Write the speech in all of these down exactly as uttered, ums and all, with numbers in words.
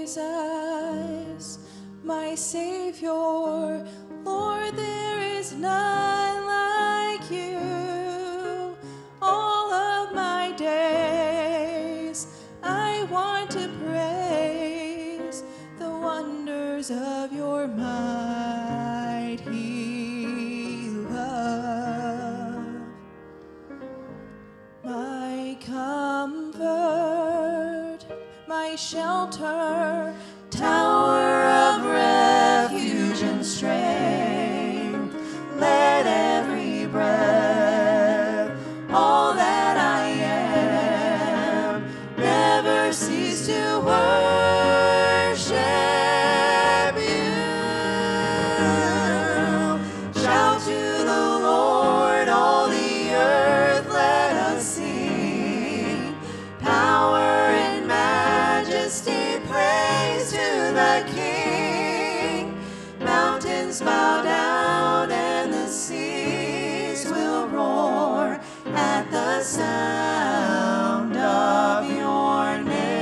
Jesus, my Savior. Lord, there is none like you. All of my days I want to praise the wonders of your mighty love. My comfort, my shelter, tower of refuge and strength, let every breath, all that I am, never cease to worship you. Shout to the Lord, all the earth, let us sing. Power and majesty, praise to the King. Mountains bow down and the seas will roar at the sound of your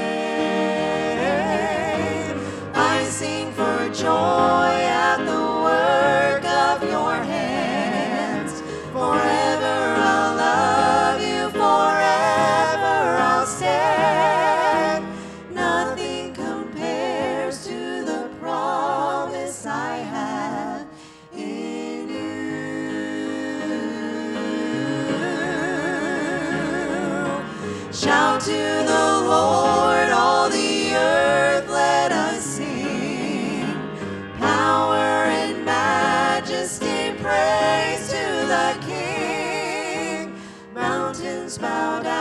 name. I sing for joy at the work of your hands. Forever I'll love you, forever I'll stand. Nothing compares to the promise I have in you. Shout to the Lord, all the earth, let us sing. Power and majesty, praise to the King. Mountains bow down